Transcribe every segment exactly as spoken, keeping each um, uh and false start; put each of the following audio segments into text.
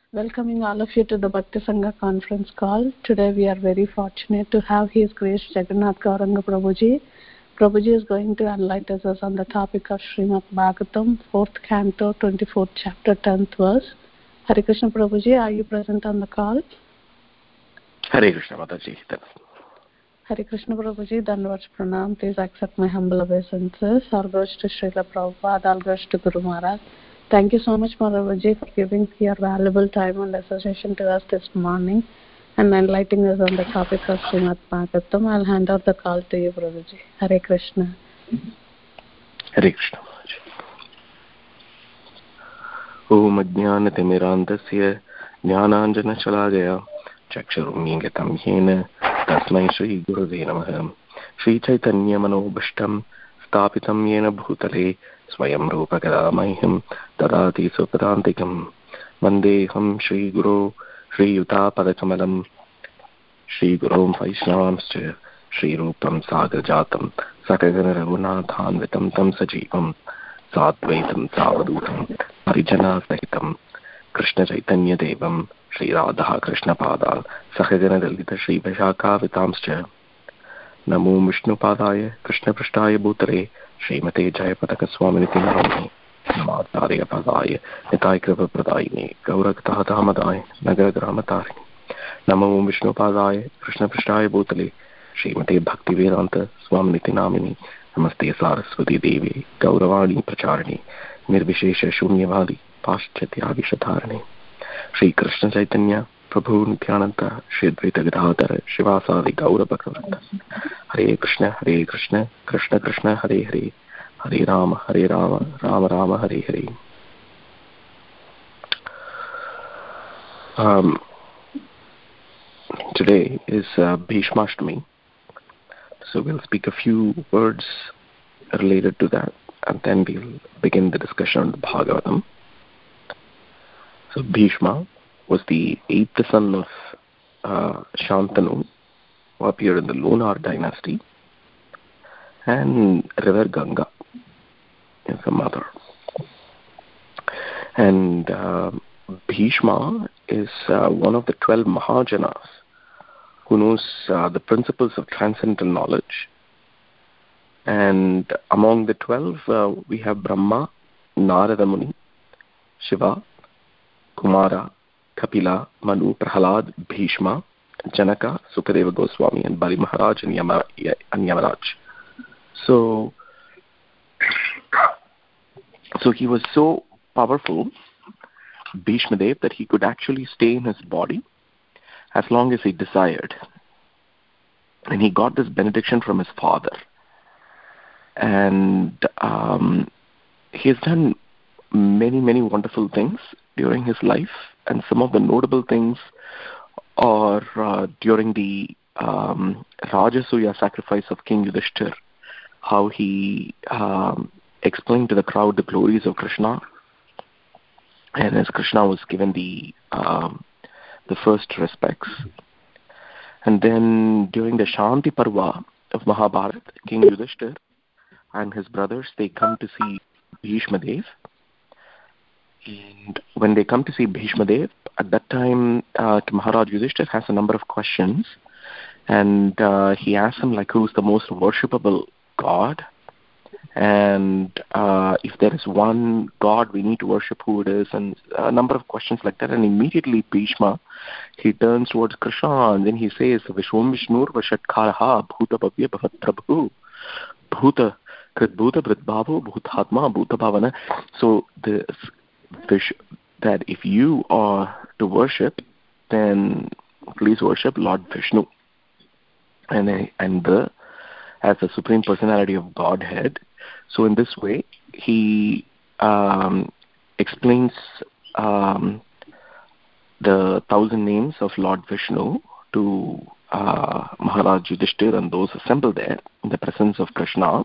Welcoming all of you to the Bhakti Sangha conference call. Today we are very fortunate to have His Grace Jagannath Gauranga Prabhuji. Prabhuji is going to enlighten us on the topic of Srimad Bhagavatam, fourth canto, twenty-fourth chapter, tenth verse. Hare Krishna Prabhuji, are you present on the call? Hare Krishna Mataji. Hare Krishna Prabhuji, Dandavat Pranam. Please accept my humble obeisances. All goes to Srila Prabhupada, all goes to Guru Maharaj. Thank you so much, Prabhuji, for giving your valuable time and association to us this morning and enlightening us on the topic of Srimad Bhagavatam. I'll hand out the call to you, Prabhuji. Hare Krishna. Hare Krishna. Om Ajnana-Timirantasya Jnananjana-Shalakaya Chakshurumilitam Yena Tasmai Shri Gurave Namaha. Shri Chaitanya Manobhishtam Stapitam Yena Bhutale Swayam Rupa Kadamaiham Tadati Supadantikam Vandeham Shri Guru Shri Yuta Padakamalam Shri Gurum Vaishnavamscha Shri Rupam Sagrajatam Sakagana Raghunathan Vitam Tam Sajivam Sadvaitam Savadutam Harijana Sahitam Krishna Chaitanya Devam Shri Radha Krishna Padal Sakagana Dalita Shri Vishaka Vitamscha Namo Vishnu Padaya Krishna Prishtaya Bhutare Srimate Jayapataka Swaminiti Namani Namadharya Padaya Nitai Kripa Pradayini Gauraktaha Dhamadaya Nagaragrahamatarini Namo Vishnu Padaya Krishna Prishtaya Bhutale Srimate Bhakti Vedanta Swaminiti Namini Namaste Saraswati Devi Gauravani Pracharini Nirvishesha Shunyavadi Paschatyavi Shatarani Shri Krishna Chaitanya Prabhu Nityananda Shri Advaita Gadadhara Shivasadi Gaura Bhaktavrata Hare Krishna Hare Krishna Krishna Krishna Hare Hare Hare Rama Hare Rama Rama Rama Hare Hare. Um, today is uh, Bhishmashtami, so we'll speak a few words related to that and then we'll begin the discussion on the Bhagavatam. So Bhishma was the eighth son of uh, Shantanu, who appeared in the Lonar dynasty, and River Ganga is the mother. And uh, Bhishma is uh, one of the twelve Mahajanas who knows uh, the principles of transcendental knowledge. And among the twelve, uh, we have Brahma, Narada Muni, Shiva, Kumara, Kapila, Manu, Prahalad, Bhishma, Janaka, Sukadeva Goswami, and Bali Maharaj and, Yama, and Yamaraj. So, so he was so powerful, Bhishma Dev, that he could actually stay in his body as long as he desired. And he got this benediction from his father. And um, he has done many, many wonderful things during his life. And some of the notable things are uh, during the um, Rajasuya sacrifice of King Yudhishthir, how he um, explained to the crowd the glories of Krishna. And as Krishna was given the um, the first respects. And then during the Shanti Parva of Mahabharata, King Yudhishthir and his brothers, they come to see Bhishma Dev. And when they come to see Bhishma Dev, at that time, uh, Maharaj Yudhishthir has a number of questions. And uh, he asks him, like, who's the most worshipable God? And uh, if there is one God we need to worship, who it is? And a number of questions like that. And immediately Bhishma, he turns towards Krishna and then he says, Vishwam Vishnur Vashatkaraha Bhuta Bhavya Bhavat Prabhu Bhuta Kritbhuta Vritbhavo Bhutatma Bhuta Bhavana. So the that if you are to worship, then please worship Lord Vishnu. And, and the as the Supreme Personality of Godhead. So in this way, he um, explains um, the thousand names of Lord Vishnu to uh, Maharaj Yudhishthir and those assembled there in the presence of Krishna.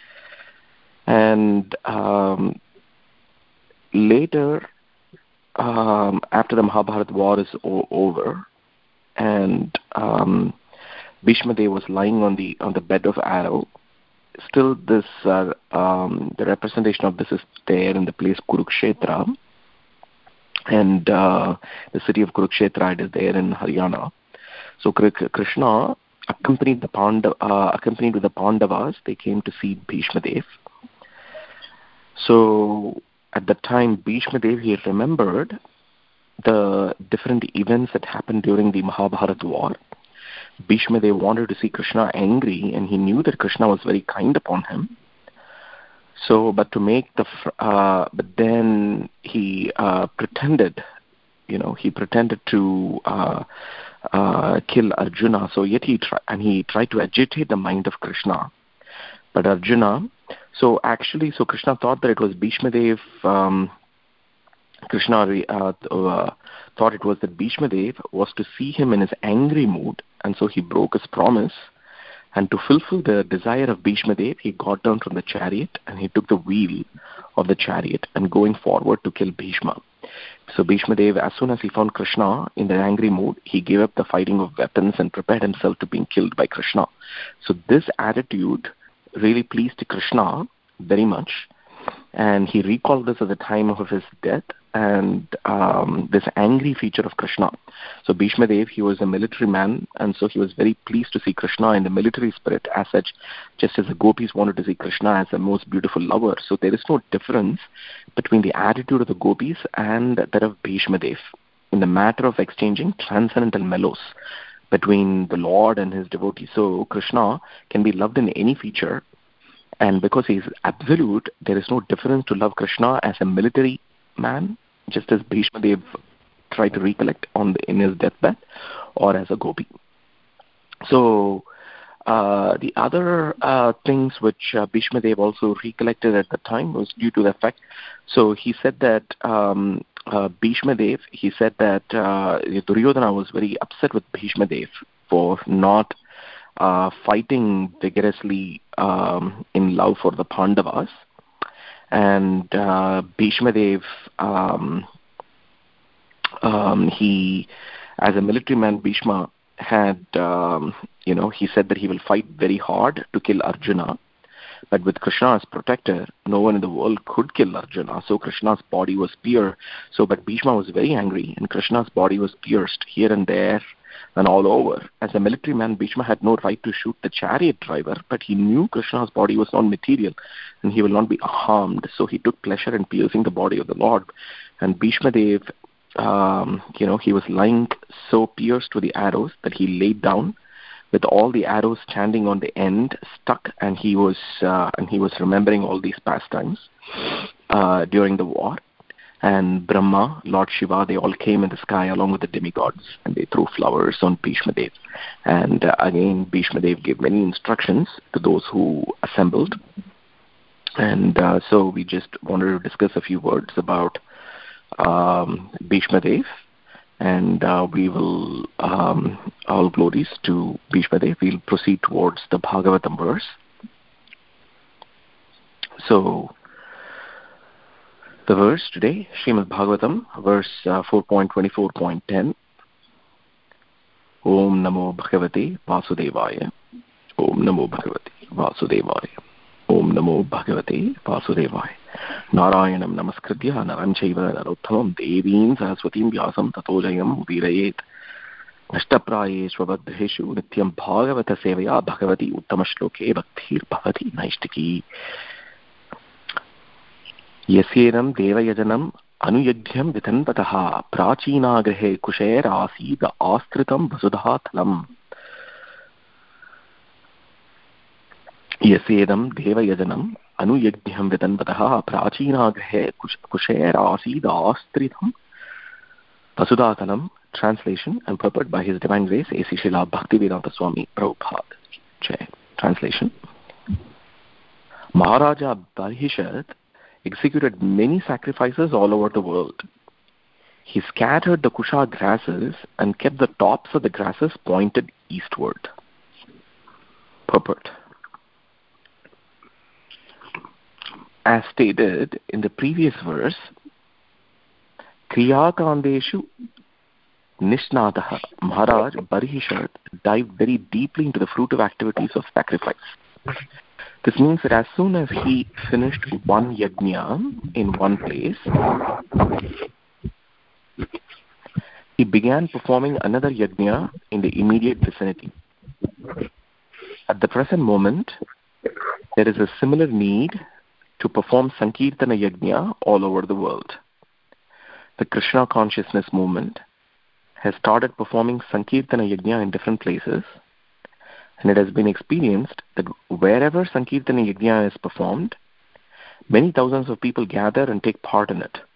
And um, later, um, after the Mahabharata war is o- over, and um, Bhishma Dev was lying on the on the bed of arrow, still this uh, um, the representation of this is there in the place Kurukshetra. and uh, the city of Kurukshetra is there in Haryana. So Krishna accompanied the Pandav, uh, accompanied with the Pandavas. They came to see Bhishma Dev. So at that time, Bhishma Dev, he remembered the different events that happened during the Mahabharata war. Bhishma Dev wanted to see Krishna angry, and he knew that Krishna was very kind upon him. So, but to make the, uh, but then he uh, pretended, you know, he pretended to uh, uh, kill Arjuna. So yet he tried, and he tried to agitate the mind of Krishna. But Arjuna, so actually, so Krishna thought that it was Bhishma Dev. Um, Krishna uh, uh, thought it was that Bhishma Dev was to see him in his angry mood, and so he broke his promise. And to fulfill the desire of Bhishma Dev, he got down from the chariot and he took the wheel of the chariot and going forward to kill Bhishma. So Bhishma Dev, as soon as he found Krishna in the angry mood, he gave up the fighting of weapons and prepared himself to being killed by Krishna. So this attitude really pleased Krishna very much, and he recalled this at the time of his death, and um, this angry feature of Krishna. So Bhishma Dev, he was a military man, and so he was very pleased to see Krishna in the military spirit as such, just as the gopis wanted to see Krishna as the most beautiful lover. So there is no difference between the attitude of the gopis and that of Bhishma Dev in the matter of exchanging transcendental mellows between the Lord and his devotee. So Krishna can be loved in any feature, and because he is absolute, there is no difference to love Krishna as a military man, just as Bhishma Dev tried to recollect on the, in his deathbed, or as a gopi. So uh, the other uh, things which uh, Bhishma Dev also recollected at the time was due to the fact. So he said that um, uh, Bhishma Dev, he said that uh, Duryodhana was very upset with Bhishma Dev for not uh, fighting vigorously um, in love for the Pandavas. And uh, Bhishma Dev, um, um, he, as a military man, Bhishma had, um, you know, he said that he will fight very hard to kill Arjuna. But with Krishna as protector, no one in the world could kill Arjuna. So Krishna's body was pierced. So, but Bhishma was very angry, and Krishna's body was pierced here and there and all over. As a military man, Bhishma had no right to shoot the chariot driver, but he knew Krishna's body was not material and he will not be harmed. So he took pleasure in piercing the body of the Lord. And Bhishma Dev, um, you know, he was lying so pierced with the arrows that he laid down with all the arrows standing on the end stuck, and he was uh, and he was remembering all these pastimes uh, during the war. And Brahma, Lord Shiva, they all came in the sky along with the demigods, and they threw flowers on Bhishma Dev. And uh, again, Bhishma Dev gave many instructions to those who assembled. And uh, so we just wanted to discuss a few words about um, Bhishma Dev, and uh, we will, um, all glories to Bhishma Dev. We'll proceed towards the Bhagavatam verse. So, the verse today, Srimad Bhagavatam, verse uh, four point twenty-four point ten. Om Namo Bhagavate Vasudevaya. Om Namo Bhagavate Vasudevaya. Om Namo Bhagavate Vasudevaya. Narayanam Namaskritya Naranchaiva Narottamam Devim Saraswatim Vyasam Tato Jayam Virayet. Nashtapraye Swabadheshu Nityam Bhagavata Sevaya Bhagavati Uttamashloke Bhaktir Bhavati Naishtiki. Yasyenam Devayajanam Anuyajyam Vitanpataha Prachinagrahe Kusher Asida Astritam Vasudhathalam. Yasyenam Devayajanam Anuyajyam Vitanpataha Prachinagrahe Kusher Asida Astritam Vasudhathalam. Translation and purport by His Divine Grace A C Srila Bhaktivedanta Swami Prabhupada. Jai. Translation. Maharaja Barhishat executed many sacrifices all over the world. He scattered the Kusha grasses and kept the tops of the grasses pointed eastward. Purport. As stated in the previous verse, Kriyakandeshu Nishnadaha, Maharaj Barhishat dived very deeply into the fruitive activities of sacrifice. This means that as soon as he finished one yajna in one place, he began performing another yajna in the immediate vicinity. At the present moment, there is a similar need to perform Sankirtana Yajna all over the world. The Krishna consciousness movement has started performing Sankirtana Yajna in different places, and it has been experienced that wherever Sankirtana Yajna is performed, many thousands of people gather and take part in it.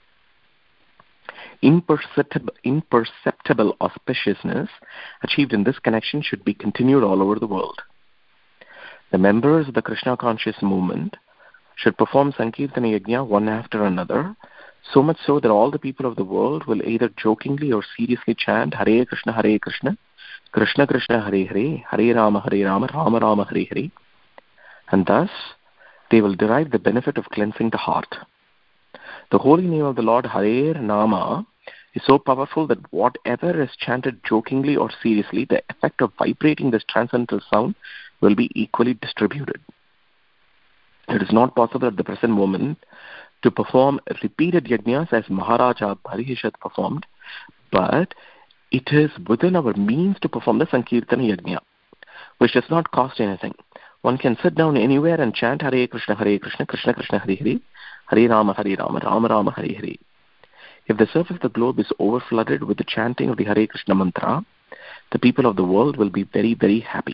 Imperceptible, imperceptible auspiciousness achieved in this connection should be continued all over the world. The members of the Krishna conscious movement should perform Sankirtana Yajna one after another, so much so that all the people of the world will either jokingly or seriously chant Hare Krishna, Hare Krishna, Krishna Krishna, Hare Hare, Hare Rama, Hare Rama, Rama Rama, Hare Hare, and thus they will derive the benefit of cleansing the heart. The holy name of the Lord Hare Nama is so powerful that whatever is chanted jokingly or seriously, the effect of vibrating this transcendental sound will be equally distributed. It is not possible at the present moment to perform repeated yajnas as Maharaja Parishad performed, but it is within our means to perform the Sankirtana Yajna, which does not cost anything. One can sit down anywhere and chant Hare Krishna, Hare Krishna, Krishna Krishna, Hare Hare, Hare Rama, Hare Rama, Rama Rama, Hare Hare. If the surface of the globe is overflooded with the chanting of the Hare Krishna mantra, the people of the world will be very, very happy.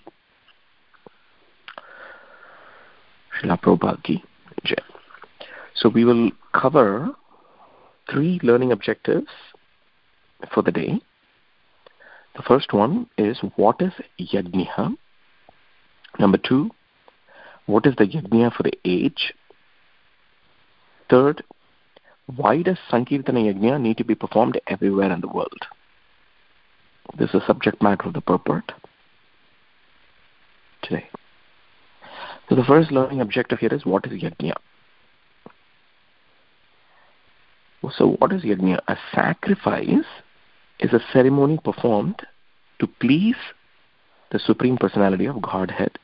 Srila Prabhupada Ki Jai. So we will cover three learning objectives for the day. The first one is, what is yajna? Number two, what is the yajna for the age? Third, why does Sankirtana Yajna need to be performed everywhere in the world? This is the subject matter of the purport today. So the first learning objective here is, what is yajna? So what is yajna? A sacrifice is a ceremony performed to please the Supreme Personality of Godhead.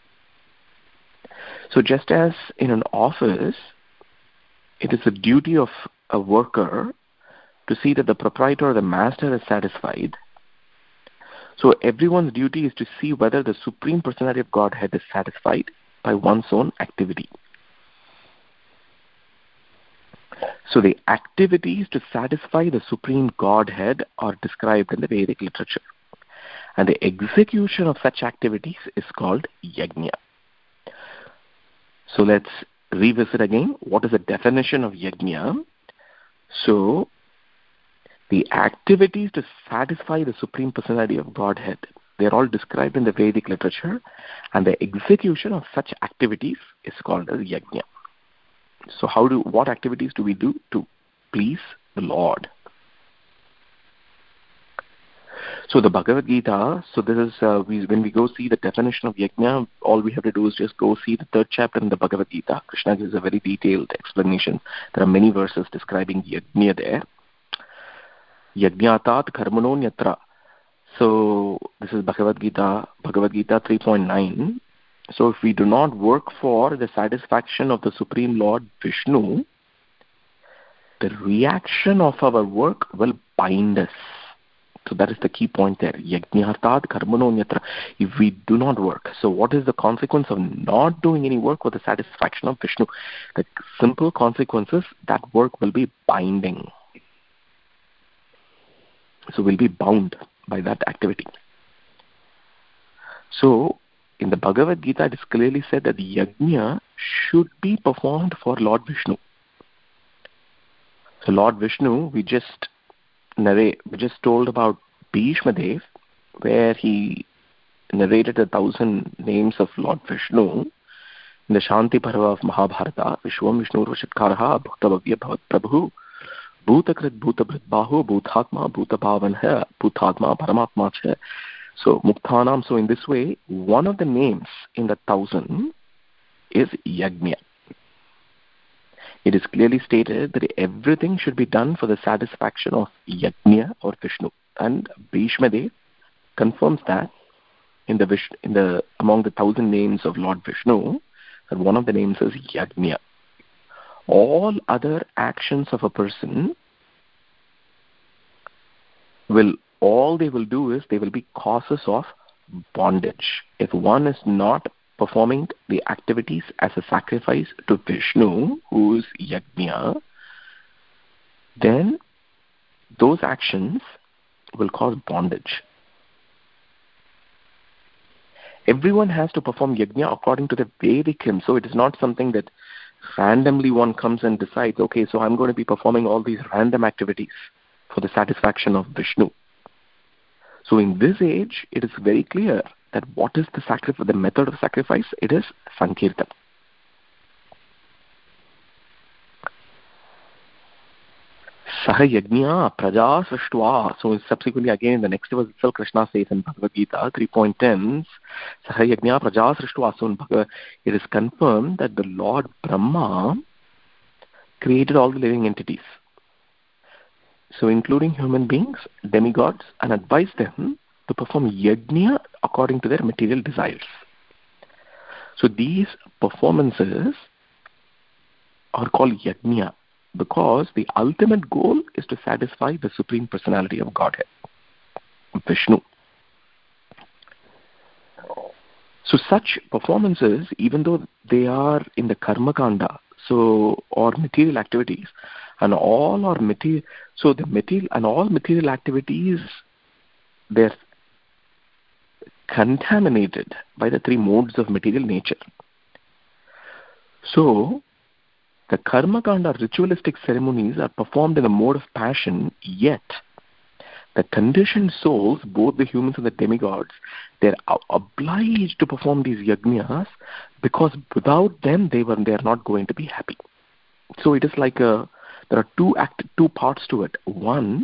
So just as in an office, it is the duty of a worker to see that the proprietor or the master is satisfied. So everyone's duty is to see whether the Supreme Personality of Godhead is satisfied by one's own activity. So the activities to satisfy the Supreme Godhead are described in the Vedic literature. And the execution of such activities is called yajna. So let's revisit again. What is the definition of yajna? So the activities to satisfy the Supreme Personality of Godhead, they're all described in the Vedic literature, and the execution of such activities is called as yajna. So how do what activities do we do to please the Lord? So the Bhagavad Gita, so this is, uh, we, when we go see the definition of yajna, all we have to do is just go see the third chapter in the Bhagavad Gita. Krishna gives a very detailed explanation. There are many verses describing yajna there. Yajnatat karmano nyatra. So this is Bhagavad Gita, Bhagavad Gita three point nine. So if we do not work for the satisfaction of the Supreme Lord Vishnu, the reaction of our work will bind us. So that is the key point there. Yajnartat karmano nyatra. If we do not work. So what is the consequence of not doing any work for the satisfaction of Vishnu? The simple consequence is that work will be binding. So we'll be bound by that activity. So in the Bhagavad Gita, it is clearly said that the yajna should be performed for Lord Vishnu. So Lord Vishnu, we just narrate, we just told about Bhishma Dev, where he narrated a thousand names of Lord Vishnu in the Shanti Parva of Mahabharata. Vishwam Vishnu Rushatkaraha Bhaktavavya Bhavat Prabhu Bhutakrit Bhutabhrit Bahu Bhutatma Bhutapavanha Bhutatma Paramatma Cha. So Muktanam, so in this way, one of the names in the thousand is Yajna. It is clearly stated that everything should be done for the satisfaction of Yajna or Vishnu. And Bhishma Dev confirms that in the Vish, in the among the thousand names of Lord Vishnu, that one of the names is Yajna. All other actions of a person will all they will do is they will be causes of bondage. If one is not performing the activities as a sacrifice to Vishnu, who is Yajna, then those actions will cause bondage. Everyone has to perform Yajna according to the Vedic hymn, so it is not something that randomly one comes and decides, okay, so I'm going to be performing all these random activities for the satisfaction of Vishnu. So in this age, it is very clear that what is the sacrifice, the method of sacrifice? It is Sankirtan. Saha yajna praja srishtva. So subsequently again in the next verse itself, Krishna says in Bhagavad Gita three point ten, Saha yajna praja srishtva. So in Bhagavad, it is confirmed that the Lord Brahma created all the living entities. So including human beings, demigods, and advised them to perform yajna according to their material desires. So these performances are called yajna because the ultimate goal is to satisfy the Supreme Personality of Godhead, Vishnu. So such performances, even though they are in the karma kanda, so or material activities, and all are material, so the material and all material activities, they're contaminated by the three modes of material nature. So the karma kanda ritualistic ceremonies are performed in the mode of passion, yet the conditioned souls, both the humans and the demigods, they're obliged to perform these yajnas because without them they were they are not going to be happy. So it is like a there are two act two parts to it. One,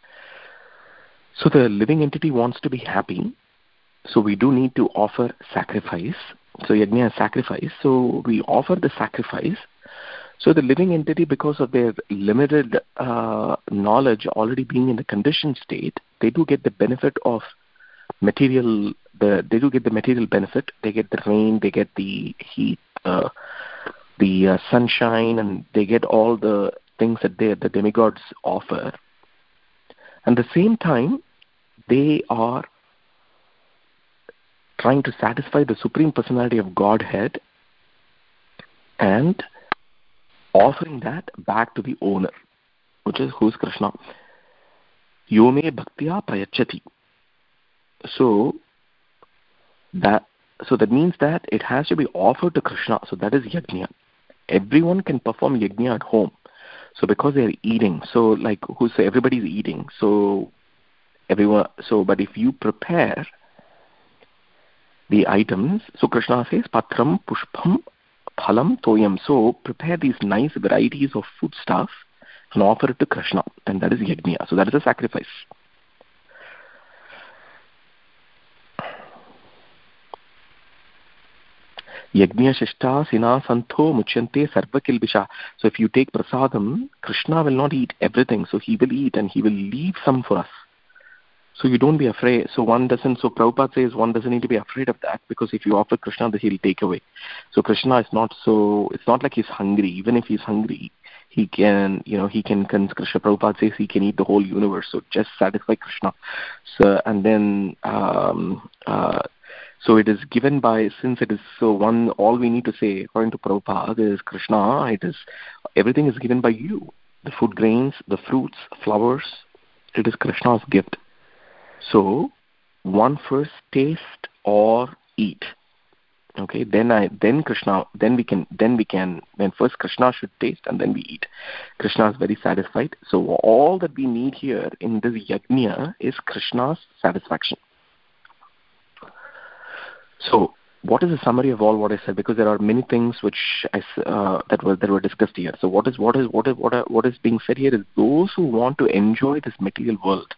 so the living entity wants to be happy, so we do need to offer sacrifice. So yajna is sacrifice. So we offer the sacrifice. So the living entity, because of their limited uh, knowledge already being in the conditioned state, they do get the benefit of material, the, they do get the material benefit. They get the rain, they get the heat, uh, the uh, sunshine, and they get all the things that they, the demigods offer. And at the same time, they are trying to satisfy the Supreme Personality of Godhead and offering that back to the owner, which is who's Krishna. Yome bhaktya prayachati. So that so that means that it has to be offered to Krishna. So that is yajna. Everyone can perform yajna at home. So because they are eating, so like who say everybody's eating. So everyone. So but if you prepare the items, so Krishna says patram pushpam phalam toyam. So prepare these nice varieties of food stuff and offer it to Krishna, and that is yajna. So that is a sacrifice. Yajna shishta sina santo muchyante sarva kilbisha. So if you take prasadam, Krishna will not eat everything. So he will eat and he will leave some for us. So you don't be afraid. So one doesn't, so Prabhupada says one doesn't need to be afraid of that, because if you offer Krishna, then he'll take away. So Krishna is not so, it's not like he's hungry. Even if he's hungry, he can, you know, he can, Krishna Prabhupada says he can eat the whole universe. So just satisfy Krishna. So, and then, um, uh, so it is given by, since it is so one, all we need to say, according to Prabhupada, is Krishna, it is, everything is given by you. The food grains, the fruits, flowers, it is Krishna's gift. So one first taste or eat. Okay, then I then Krishna then we can then we can then first Krishna should taste and then we eat. Krishna is very satisfied. So all that we need here in this yajna is Krishna's satisfaction. So what is the summary of all what I said? Because there are many things which I, uh, that were that were discussed here. So what is what is what is what are, what is being said here is those who want to enjoy this material world,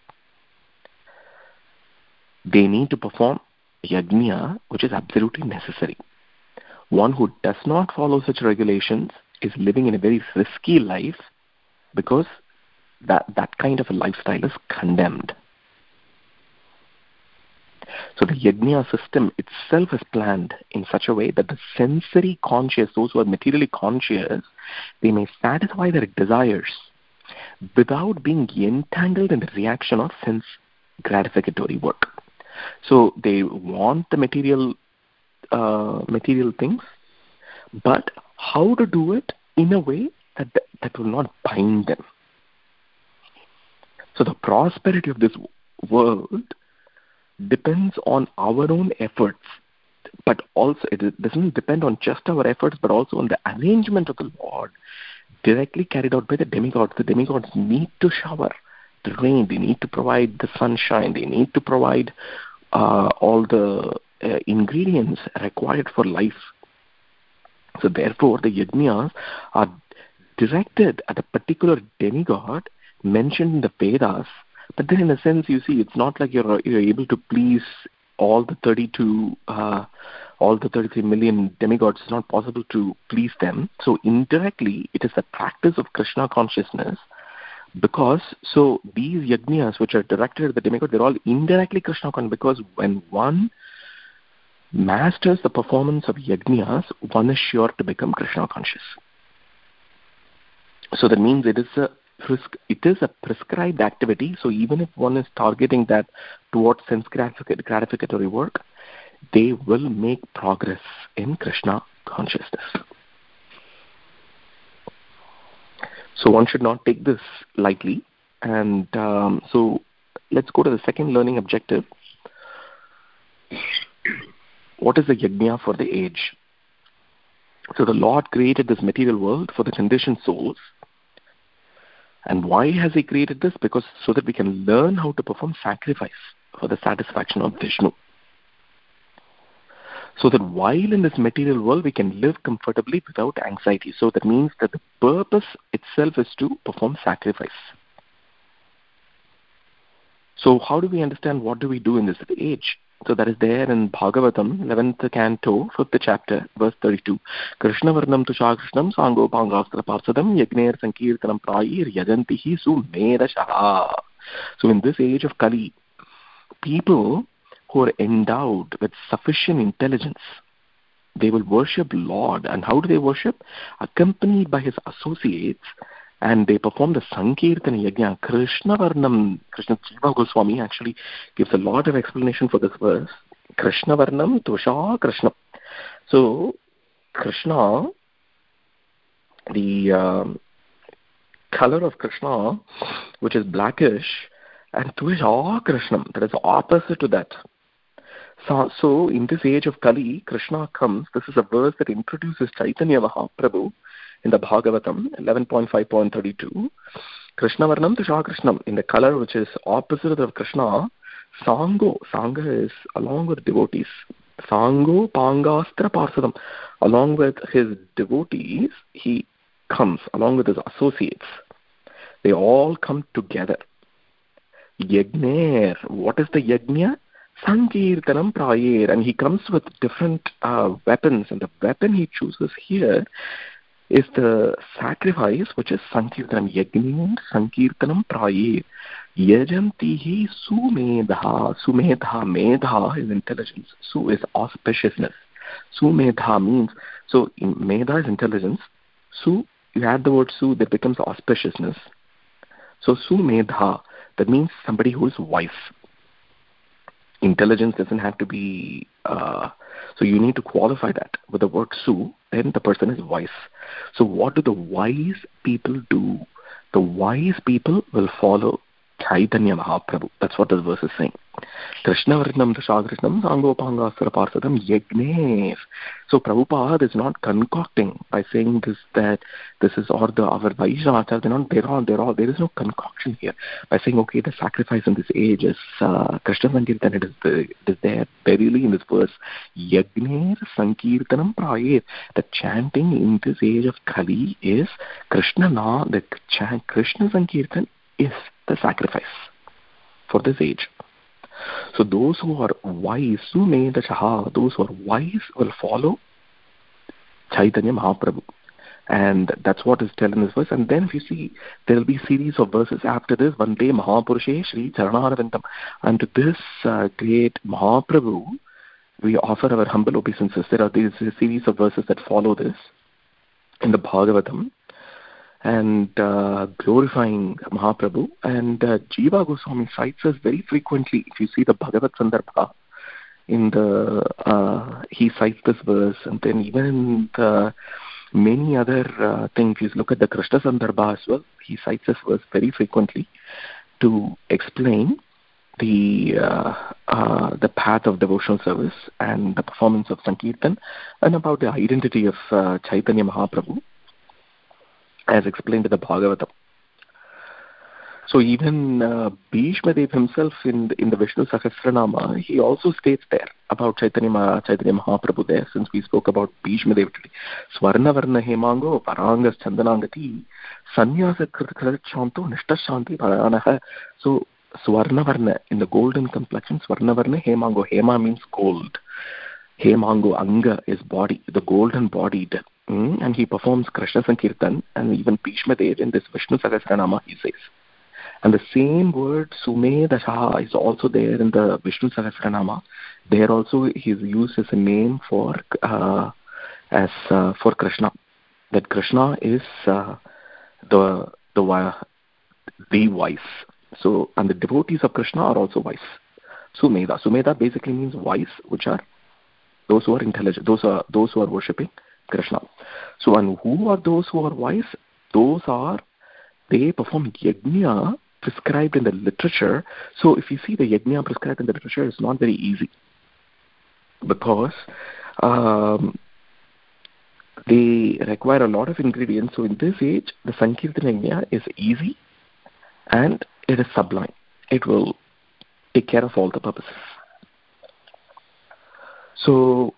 they need to perform yajna, which is absolutely necessary. One who does not follow such regulations is living in a very risky life, because that, that kind of a lifestyle is condemned. So the yajna system itself is planned in such a way that the sensory conscious, those who are materially conscious, they may satisfy their desires without being entangled in the reaction of sense gratificatory work. So they want the material uh, material things, but how to do it in a way that that will not bind them. So the prosperity of this world depends on our own efforts, but also it doesn't depend on just our efforts, but also on the arrangement of the Lord, directly carried out by the demigods. The demigods need to shower the rain, they need to provide the sunshine, they need to provide uh, all the uh, ingredients required for life. So therefore, the yajnas are directed at a particular demigod mentioned in the Vedas. But then, in a sense, you see, it's not like you're you're able to please all the thirty-two, uh, all the thirty-three million demigods. It's not possible to please them. So indirectly, it is the practice of Krishna consciousness. Because so these yajnas, which are directed at the demigod, they're all indirectly Krishna conscious. Because when one masters the performance of yajnas, one is sure to become Krishna conscious. So that means it is a it is a prescribed activity. So even if one is targeting that towards sense gratificatory work, they will make progress in Krishna consciousness. So one should not take this lightly. And um, so let's go to the second learning objective. What is the yajna for the age? So the Lord created this material world for the conditioned souls. And why has He created this? Because so that we can learn how to perform sacrifice for the satisfaction of Vishnu. So that while in this material world, we can live comfortably without anxiety. So that means that the purpose itself is to perform sacrifice. So how do we understand what do we do in this age? So that is there in Bhagavatam, eleventh canto, fifth chapter, verse thirty-two. Krishna varnam tusha krishnam sango pangastra parsadam yagner sankirtanam prayir yajantihi sumedashaha. So in this age of Kali, people who are endowed with sufficient intelligence, they will worship Lord. And how do they worship? Accompanied by his associates, and they perform the Sankirtana Yajna. Krishna Varnam, Krishna Jiva Goswami actually gives a lot of explanation for this verse. Krishna Varnam Tusha Krishna. So, Krishna, the um, color of Krishna, which is blackish, and Tusha Krishna, that is opposite to that. So, so, in this age of Kali, Krishna comes. This is a verse that introduces Chaitanya Mahaprabhu in the Bhagavatam, eleven point five point thirty-two. Krishna Varnam Tusha Krishnam, in the color which is opposite of Krishna, Sango, Sangha is along with devotees. Sango Pangastra Parsadam, along with his devotees, he comes, along with his associates. They all come together. Yagner, what is the Yajna? Sankirtanam Prayir, and he comes with different uh, weapons, and the weapon he chooses here is the sacrifice, which is Sankirtanam. Yajnir Sankirtanam Prayir. Yajantihi Sumedha. Sumedha, Medha is intelligence. Su is auspiciousness. Sumedha means, so in Medha is intelligence. Su, you add the word Su, that becomes auspiciousness. So Sumedha, that means somebody who is wise. Intelligence doesn't have to be, uh, so you need to qualify that with the word Su, then the person is wise. So what do the wise people do? The wise people will follow Chaitanya Mahaprabhu. That's what this verse is saying. Krishna Varnam Tusha Krishnam Sangopangastra Parsadam Yagner. So Prabhupada is not concocting by saying this, that this is, or the our Vaishnavas, they're not, they're all, they're all, there is no concoction here. By saying, okay, the sacrifice in this age is uh, Krishna Sankirtan, it is, the, it is there verily in this verse. Yagner Sankirtanam Prayet. The chanting in this age of Kali is Krishna Na, the chant, Krishna Sankirtan is the sacrifice for this age. So those who are wise, Sumedashaha, those who are wise will follow Chaitanya Mahaprabhu. And that's what is telling this verse. And then if you see, there will be series of verses after this. Vande Mahapurushe Shri Charanaravintam. And to this uh, great Mahaprabhu, we offer our humble obeisances. There are these series of verses that follow this in the Bhagavatam. and uh, glorifying Mahaprabhu. And uh, Jiva Goswami cites us very frequently. If you see the Bhagavad Sandarbha, in the uh, he cites this verse, and then even in the many other uh, things, if you look at the Krishna Sandarbha as well, he cites this verse very frequently to explain the uh, uh, the path of devotional service and the performance of Sankirtan, and about the identity of uh, Chaitanya Mahaprabhu as explained in the Bhagavatam. So even uh, Bhishma Dev himself in the, in the Vishnu Sahasranama, he also states there about Chaitanya, Ma, Chaitanya Mahaprabhu there, since we spoke about Bhishma Dev today. Swarna Varna Hemango Parangas Chandanangati Sanyasa Kritchanto Nishtashanti Paranaha. So Swarna Varna, in the golden complexion, Swarna Varna Hemango. Hema means gold. Hemango, Anga is body, the golden bodied. Mm, and he performs Krishna Sankirtan, and even Bhishma Dev in this Vishnu Sahasranama he says. And the same word Sumedashaha is also there in the Vishnu Sahasranama. There also he is used as a name for uh, as uh, for Krishna. That Krishna is uh, the the the wise. So and the devotees of Krishna are also wise. Sumeda. Sumeda basically means wise, which are those who are intelligent, those are those who are worshipping Krishna. So and who are those who are wise? Those are they perform yajna prescribed in the literature. So if you see the yajna prescribed in the literature, it's not very easy because um, they require a lot of ingredients. So in this age, the Sankirtan yajna is easy and it is sublime. It will take care of all the purposes. So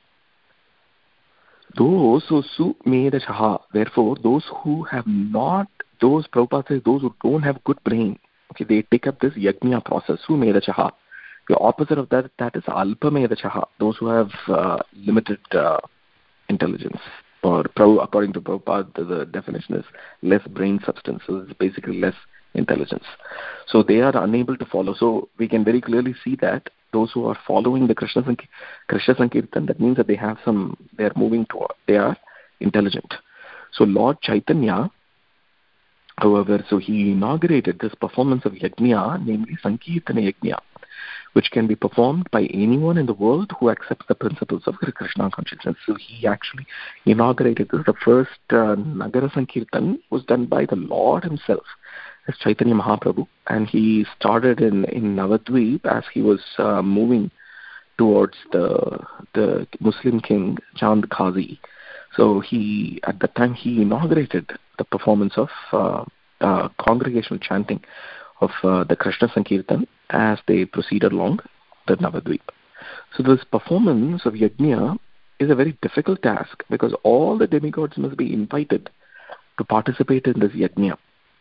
those who su-medashaha, therefore those who have not, those Prabhupada says, those who don't have good brain, okay, they take up this yajna process, su-medashaha. The opposite of that, that is alpa-medashaha, those who have uh, limited uh, intelligence. Or according to Prabhupada, the, the definition is less brain substance, so it's basically less intelligence. So they are unable to follow. So we can very clearly see that those who are following the Krishna, Sank- Krishna Sankirtan, that means that they have some, they are moving toward, they are intelligent. So Lord Chaitanya, however, so he inaugurated this performance of yajna, namely Sankirtana yajna, which can be performed by anyone in the world who accepts the principles of Krishna consciousness. So he actually inaugurated this. The first uh, Nagara Sankirtan was done by the Lord himself, as Chaitanya Mahaprabhu, and he started in, in Navadvip as he was uh, moving towards the the Muslim king Chand Qazi. So he, at that time, he inaugurated the performance of uh, uh, congregational chanting of uh, the Krishna Sankirtan as they proceeded along the Navadvip. So this performance of yajna is a very difficult task because all the demigods must be invited to participate in this yajna.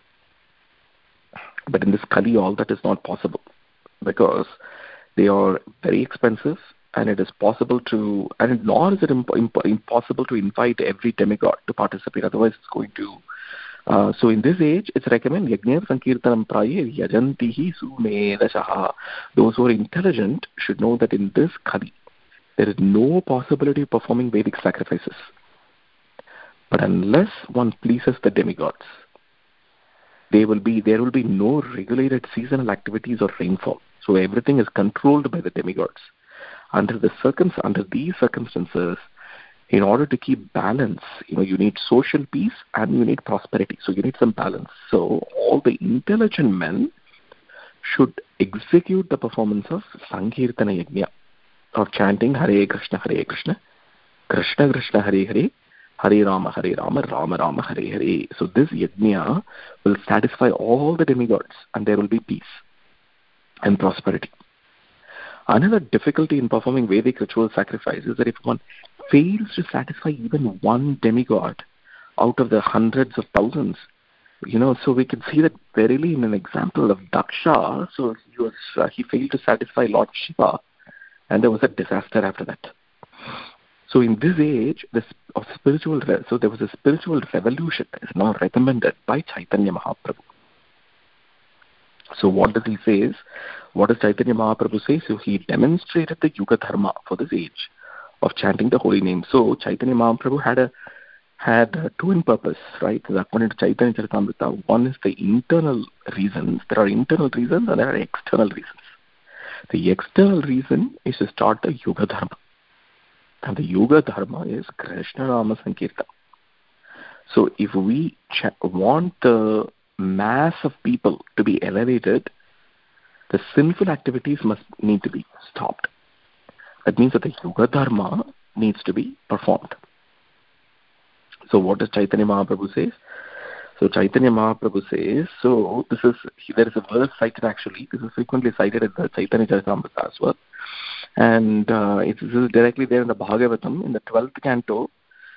But in this Kali, all that is not possible because they are very expensive, and it is possible to, and nor is it imp- imp- impossible to invite every demigod to participate. Otherwise, it's going to. Uh, so in this age, it's recommended Yajna Sankirtanam Praye Yajantihi Sumedashaha. Those who are intelligent should know that in this Kali, there is no possibility of performing Vedic sacrifices. But unless one pleases the demigods, There will be there will be no regulated seasonal activities or rainfall. So everything is controlled by the demigods. Under the circum under these circumstances, in order to keep balance, you know, you need social peace and you need prosperity. So you need some balance. So all the intelligent men should execute the performance of Sankirtana Yajna, of chanting Hare Krishna, Hare Krishna, Krishna Krishna, Hare Hare, Hare Rama, Hare Rama, Rama Rama, Hare Hare. So this yajna will satisfy all the demigods and there will be peace and prosperity. Another difficulty in performing Vedic ritual sacrifice is that if one fails to satisfy even one demigod out of the hundreds of thousands, you know, so we can see that verily in an example of Daksha, so he, was, uh, he failed to satisfy Lord Shiva and there was a disaster after that. So in this age, this of spiritual, re- so there was a spiritual revolution that is now recommended by Chaitanya Mahaprabhu. So what does he say? What does Chaitanya Mahaprabhu say? So he demonstrated the Yuga Dharma for this age of chanting the holy name. So Chaitanya Mahaprabhu had a had a twin purpose, right? According to Chaitanya Charitamrita, one is the internal reasons. There are internal reasons and there are external reasons. The external reason is to start the Yuga Dharma. And the Yuga Dharma is Krishna Rama Sankirtan. So if we ch- want the mass of people to be elevated, the sinful activities must need to be stopped. That means that the Yuga Dharma needs to be performed. So what does Chaitanya Mahaprabhu says? So Chaitanya Mahaprabhu says, so this is, there is a verse cited actually, this is frequently cited in the Chaitanya Charitamrita as well. And uh, it is directly there in the Bhagavatam, in the twelfth canto,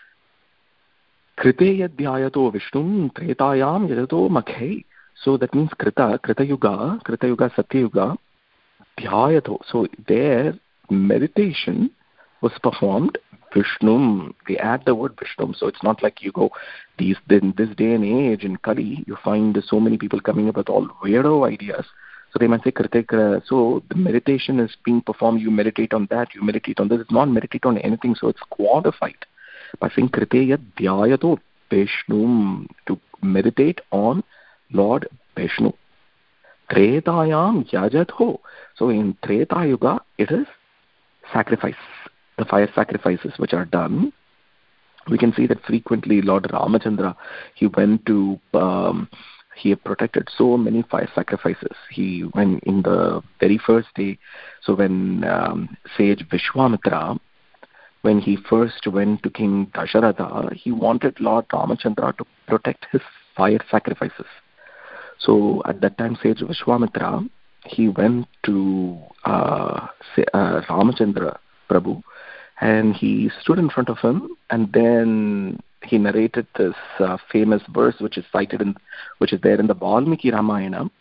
Krite yadhyayato Vishnum Tretayam yadato makhe. So that means Krita, Krita Yuga, Krita Yuga, Satya Yuga, dhyayato. So there, meditation was performed, Vishnum. They add the word Vishnum. So it's not like you go, these in this day and age in Kali, you find so many people coming up with all weirdo ideas. So they might say, Krita, so the meditation is being performed, you meditate on that, you meditate on this. It's not meditate on anything, so it's qualified. By saying Kriteya Dhyayato Vishnum, to meditate on Lord Vishnu. Tretayam Yajatho. So in Treta Yuga, it is sacrifice, the fire sacrifices which are done. We can see that frequently Lord Ramachandra, he went to, um, he protected so many fire sacrifices. He went in the very first day, so when um, sage Vishwamitra, when he first went to King Dasharatha, he wanted Lord Ramachandra to protect his fire sacrifices. So at that time, sage Vishwamitra, he went to uh, uh, Ramachandra Prabhu, and he stood in front of him, and then he narrated this uh, famous verse, which is cited in, which is there in the Valmiki Ramayana.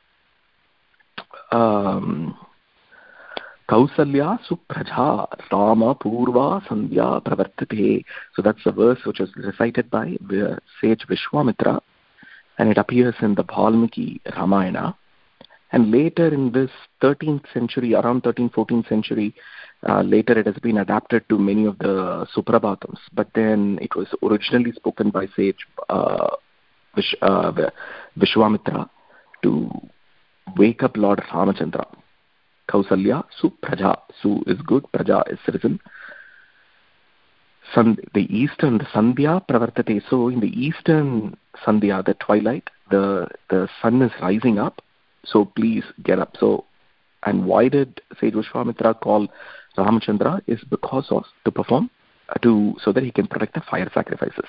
Um, Kausalya supraja Rama purva sandhya pravartate. So that's the verse which was recited by sage Vishwamitra, and it appears in the Valmiki Ramayana. And later in this thirteenth century, around thirteenth, fourteenth century, uh, later it has been adapted to many of the Suprabhatams. But then it was originally spoken by sage uh, Vish, uh, Vishwamitra to wake up Lord Ramachandra. Kausalya su praja. Su is good, praja is citizen. Sun, the eastern, the Sandhya pravartate. So in the eastern Sandhya, the twilight, the, the sun is rising up. So please get up. So, and why did sage Vishwamitra call Ramachandra? Is because of to perform, uh, to so that he can protect the fire sacrifices.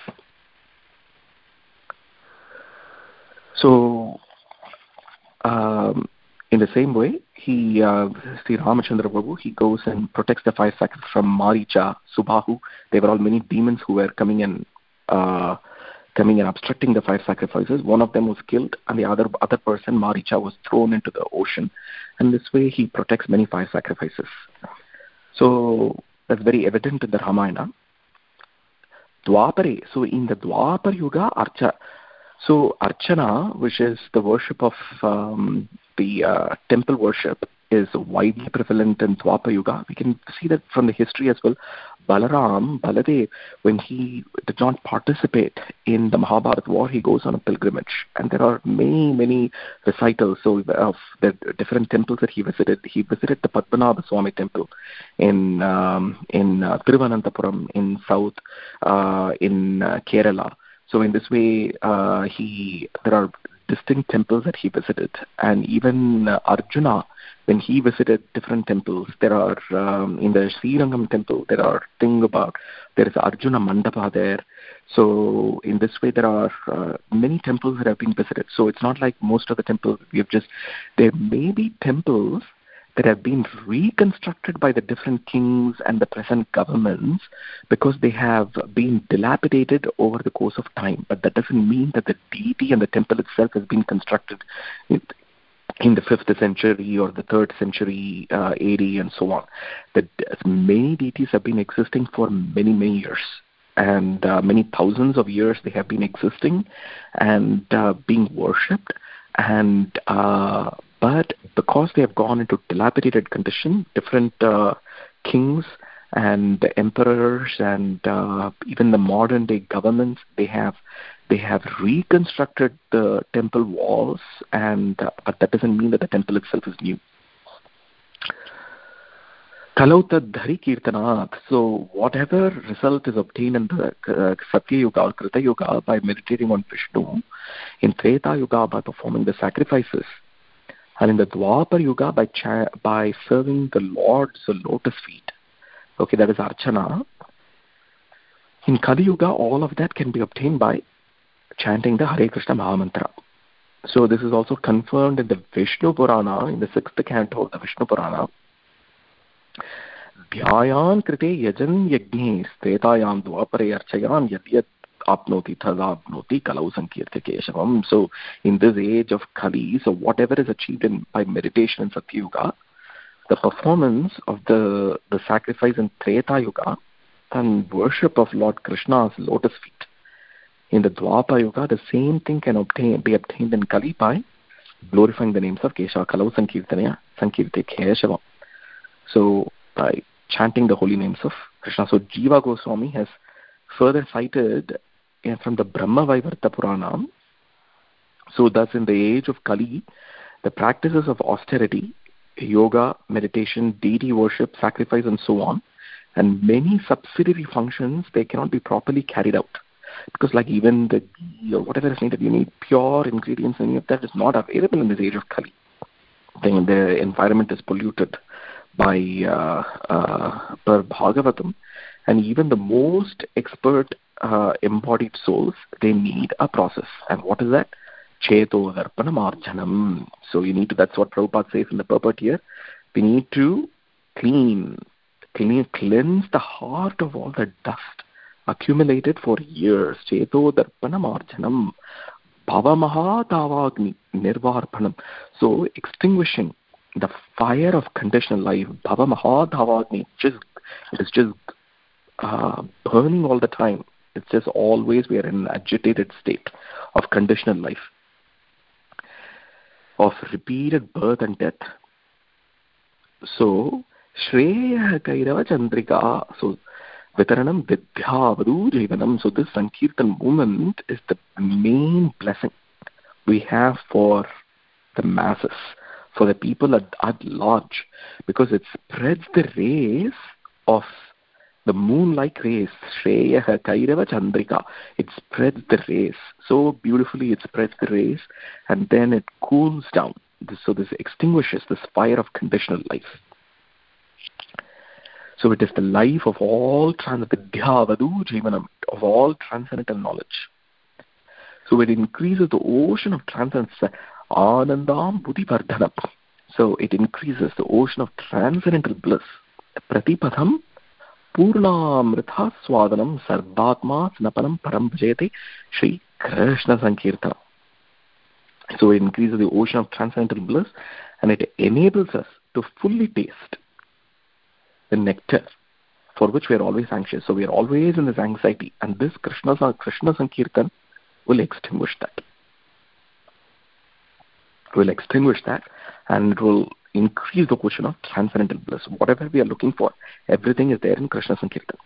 So, um, in the same way, he, uh, Sri Ramachandra Prabhu, he goes and protects the fire sacrifice from Maricha, Subahu. They were all many demons who were coming and uh, coming and obstructing the fire sacrifices. One of them was killed, and the other other person, Maricha, was thrown into the ocean. And this way, he protects many fire sacrifices. So that's very evident in the Ramayana. Dwapare. So in the Dwapar Yuga, Archa. So Archana, which is the worship of um, the uh, temple worship, is widely prevalent in Dwapar Yuga. We can see that from the history as well. Balaram, Baladev, when he did not participate in the Mahabharata war, he goes on a pilgrimage. And there are many, many recitals so of the different temples that he visited. He visited the Padmanabha Swami temple in um, in uh, Thiruvananthapuram in south, uh, in uh, Kerala. So in this way, uh, he there are distinct temples that he visited. And even uh, Arjuna, when he visited different temples, there are, um, in the Srirangam temple, there are things about, there is Arjuna Mandapa there. So in this way, there are uh, many temples that have been visited. So it's not like most of the temples we have just, there may be temples that have been reconstructed by the different kings and the present governments because they have been dilapidated over the course of time. But that doesn't mean that the deity and the temple itself has been constructed in, in the fifth century or the third century uh, A D and so on. That many deities have been existing for many, many years. And uh, many thousands of years they have been existing and uh, being worshipped. And uh, but because they have gone into dilapidated condition, different uh, kings and the emperors and uh, even the modern day governments, they have they have reconstructed the temple walls, and uh, but that doesn't mean that the temple itself is new. Kalauta Dhari Kirtanat. So whatever result is obtained in the uh, Satya Yuga or Krita Yuga by meditating on Vishnu, in Treta Yuga by performing the sacrifices, and in the Dwapar Yuga by cha- by serving the Lord's lotus feet. Okay, that is Archana. In Kali Yuga, all of that can be obtained by chanting the Hare Krishna Mahamantra. So this is also confirmed in the Vishnu Purana, in the sixth canto of the Vishnu Purana. Dhyayan krite yajan yajne stretayam dvapare archayan yadyat apnoti tadapnoti kalau sankirtya keshavam. So in this age of Kali, so whatever is achieved in, by meditation in Satya Yuga, the performance of the, the sacrifice in Treta Yuga and worship of Lord Krishna's lotus feet in the Dwapara Yuga, the same thing can obtain be obtained in Kali by glorifying the names of Kesava, Kalau Sankirtanya, Sankirte Keshavam. So by chanting the holy names of Krishna. So Jiva Goswami has further cited uh, from the Brahma Vaivarta Purana. So thus in the age of Kali, the practices of austerity, yoga, meditation, deity worship, sacrifice and so on, and many subsidiary functions, they cannot be properly carried out. Because like even the ghee or whatever is needed, you need pure ingredients, and any of that is not available in this age of Kali. Then the environment is polluted by uh, uh, per Bhagavatam, and even the most expert uh, embodied souls, they need a process. And what is that? Cheto Darpanam Arjanam. So you need to, that's what Prabhupada says in the purport here. We need to clean, clean, cleanse the heart of all the dust accumulated for years. Cheto Darpanam Arjanam. Bhavamaha Tavagni Nirvarpanam. So extinguishing the fire of conditional life, Bhava Mahadhavagni, just it is just uh, burning all the time. It's just always we are in an agitated state of conditional life, of repeated birth and death. So Shreya Kairava Chandrika, so Vitaranam Vidhyavadu Jivanam. So this Sankirtan movement is the main blessing we have for the masses, for the people at, at large, because it spreads the rays of the moon-like rays, Shreya Kairava Chandrika. It spreads the rays. So beautifully it spreads the rays, and then it cools down. So this extinguishes this fire of conditional life. So it is the life of all Vidhyavadu Jivanam, of all transcendental knowledge. So it increases the ocean of transcendence. Anandam Buddhivardhanam. So it increases the ocean of transcendental bliss. Pratipadham Purnamritha Swadanam Sarvatma Snapanam Param Bhajeti Shri Krishna Sankirtana. So it increases the ocean of transcendental bliss, and it enables us to fully taste the nectar for which we are always anxious. So we are always in this anxiety, and this Krishna, Krishna Sankirtan will extinguish that. Will extinguish that, and it will increase the ocean of transcendental bliss. Whatever we are looking for, everything is there in Krishna Sankirtan.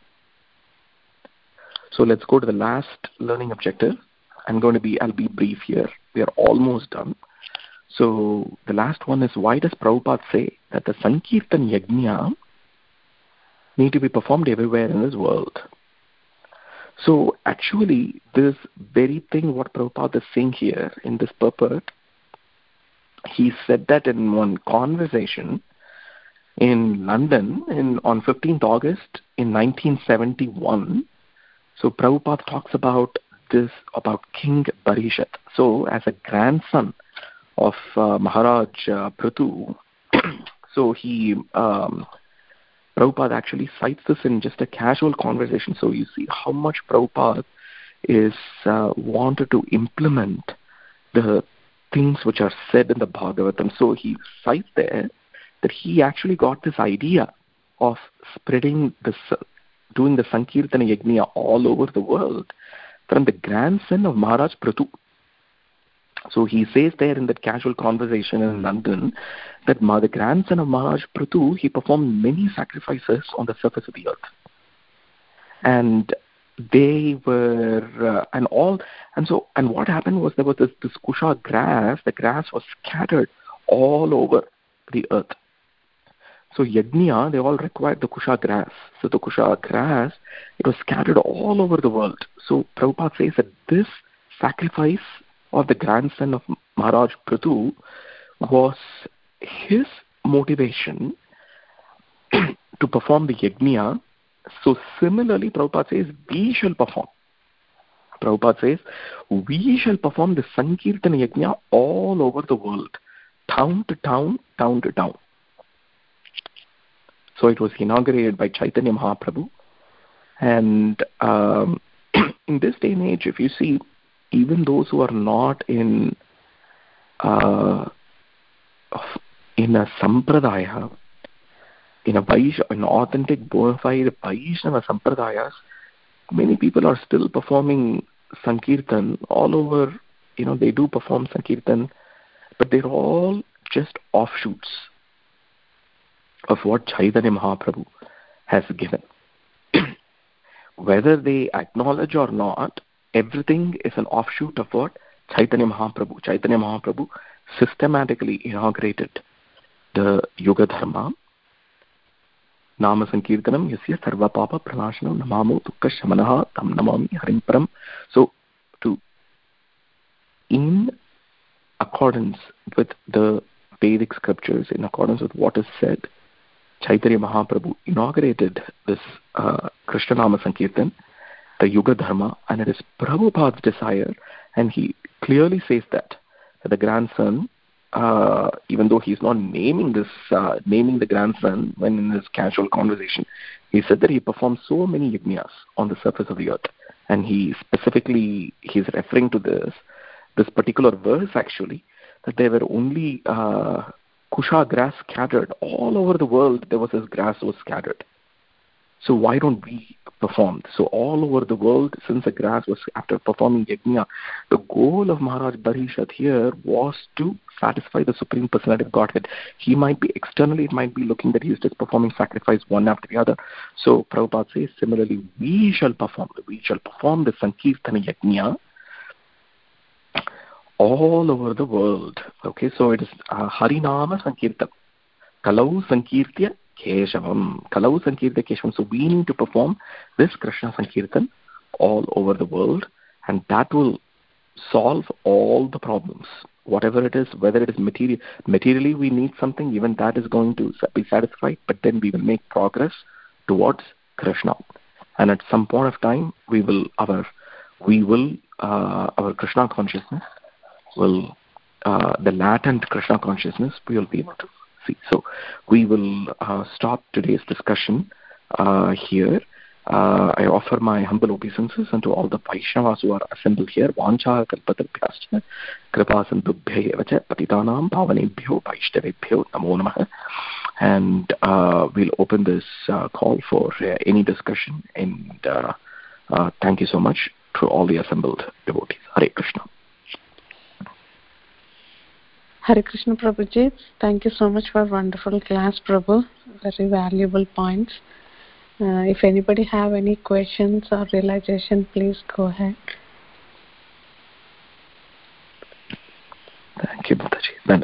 So let's go to the last learning objective. I'm going to be, I'll be brief here. We are almost done. So the last one is, why does Prabhupada say that the Sankirtan Yajna need to be performed everywhere in this world? So actually, this very thing what Prabhupada is saying here in this purport, he said that in one conversation in London in, on fifteenth August in nineteen seventy-one. So Prabhupada talks about this, about King Barishat. So as a grandson of uh, Maharaj uh, Prithu, so he, um, Prabhupada actually cites this in just a casual conversation. So you see how much Prabhupada is uh, wanted to implement the things which are said in the Bhagavatam. So he cites there that he actually got this idea of spreading this, doing the Sankirtana Yajna all over the world from the grandson of Maharaj Prithu. So he says there in that casual conversation in London that the grandson of Maharaj Prithu, he performed many sacrifices on the surface of the earth. And they were, uh, and all, and so, and what happened was there was this, this kusha grass, the grass was scattered all over the earth. So yajna, they all required the kusha grass. So the kusha grass, it was scattered all over the world. So Prabhupada says that this sacrifice of the grandson of Maharaj Prithu was his motivation to perform the yajna. So similarly, Prabhupada says, we shall perform. Prabhupada says, we shall perform the Sankirtana Yajna all over the world, town to town, town to town. So it was inaugurated by Chaitanya Mahaprabhu. And um, in this day and age, if you see, even those who are not in uh, in a sampradaya, in a Vaishya, an authentic bona fide Vaishnava sampradayas, many people are still performing Sankirtan all over. You know, they do perform Sankirtan, but they're all just offshoots of what Chaitanya Mahaprabhu has given. Whether they acknowledge or not, everything is an offshoot of what Chaitanya Mahaprabhu. Chaitanya Mahaprabhu systematically inaugurated the Yuga Dharma. Nama Sankirtanam Yasya Sarva Papa Pranashanam Namamo Dukka Shamanaha Tam Namami Harim Param. So, to in accordance with the Vedic scriptures, in accordance with what is said, Chaitanya Mahaprabhu inaugurated this uh, Krishna Nama Sankirtan, the Yuga Dharma, and it is Prabhupada's desire, and he clearly says that, that the grandson, uh, even though he's not naming this, uh, naming the grandson when in his casual conversation, he said that he performed so many yajnas on the surface of the earth, and he specifically, he's referring to this, this particular verse actually, that there were only uh, kusha grass scattered all over the world. There was this grass was scattered. So why don't we perform? So all over the world, since the grass was, after performing yajna, the goal of Maharaj Barishad here was to satisfy the Supreme Personality of Godhead. He might be, externally it might be looking that he is just performing sacrifice one after the other. So Prabhupada says, similarly, we shall perform, we shall perform the Sankirtana Yajna all over the world. Okay, so it is uh, Harinama Sankirtan. Kalau Sankirtya Keshavam. Kalau Sankirtya Keshavam. So we need to perform this Krishna Sankirtan all over the world, and that will solve all the problems. Whatever it is, whether it is material, materially we need something, even that is going to be satisfied, but then we will make progress towards Krishna. And at some point of time, we will, our, we will, uh, our Krishna consciousness will, uh, the latent Krishna consciousness, we will be able to see. So we will uh, stop today's discussion uh, here. Uh, I offer my humble obeisances unto all the Vaishnavas who are assembled here. Vancha kalpatarpyascha kripa sandubhya evacha patitanam pavanebhyo vaishnavebhyo namo namaha. And uh, we'll open this uh, call for uh, any discussion. And uh, uh, thank you so much to all the assembled devotees. Hare Krishna. Hare Krishna Prabhuji, thank you so much for wonderful class, Prabhu. Very valuable points. Uh, if anybody have any questions or realization, please go ahead. Thank you, Mataji. Thank you.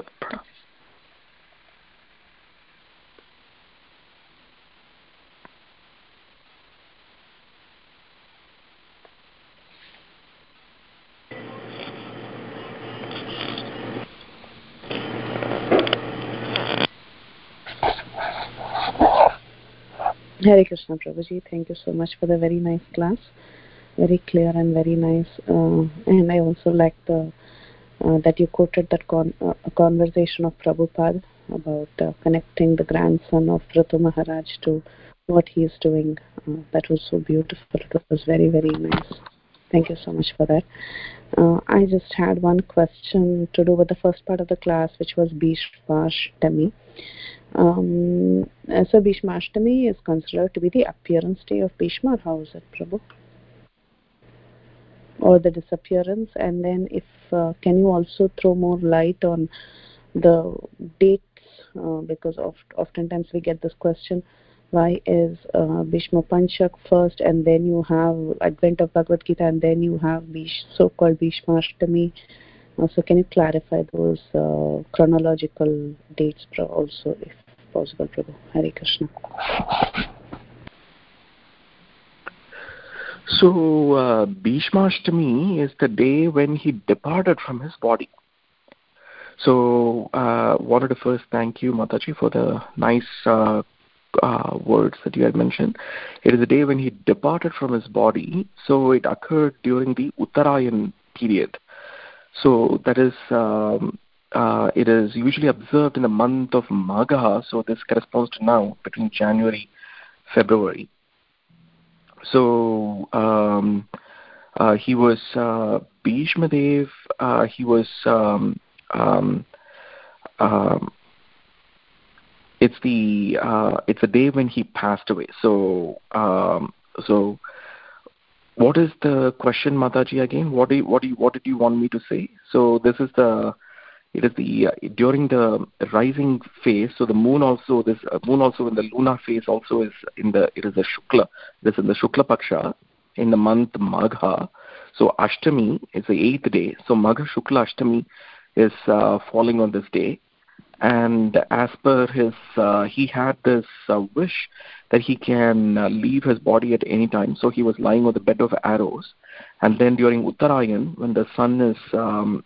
Hare Krishna Prabhuji, thank you so much for the very nice class. Very clear and very nice. Uh, and I also like the uh, that you quoted that con uh, conversation of Prabhupada about uh, connecting the grandson of Prithu Maharaj to what he is doing. Uh, that was so beautiful. It was very, very nice. Thank you so much for that. Uh, I just had one question to do with the first part of the class, which was Bhishmashtami. Um, so Bhishmashtami is considered to be the appearance day of Bhishma. How is it, Prabhu? or the disappearance? And then if uh, can you also throw more light on the dates, uh, because of, oftentimes we get this question, why is uh, Bhishma Panchak first, and then you have Advent of Bhagavad Gita, and then you have Bhish, so-called Bhishma Ashtami? Uh, so can you clarify those uh, chronological dates also, if possible, Prabhu? Hare Krishna. So uh, Bhishmashtami is the day when he departed from his body. So uh, wanted to first thank you, Mataji, for the nice uh, uh, words that you had mentioned. It is the day when he departed from his body. So it occurred during the Uttarayan period. So that is, um, uh, it is usually observed in the month of Magha. So this corresponds to now between January, February. So um, uh, he was uh, Bhishma Dev. Uh, he was. Um, um, um, it's the uh, it's the day when he passed away. So um, so what is the question, Mataji? Again, what do you, what do you, what did you want me to say? So this is the it is the uh, during the rising phase. So the moon also this uh, moon also in the lunar phase also is in the it is the Shukla. This is in the Shukla Paksha in the month Magha. So Ashtami is the eighth day. So Magha Shukla Ashtami is uh, falling on this day. And as per his, uh, he had this uh, wish that he can uh, leave his body at any time. So he was lying on the bed of arrows. And then during Uttarayan, when the sun is um,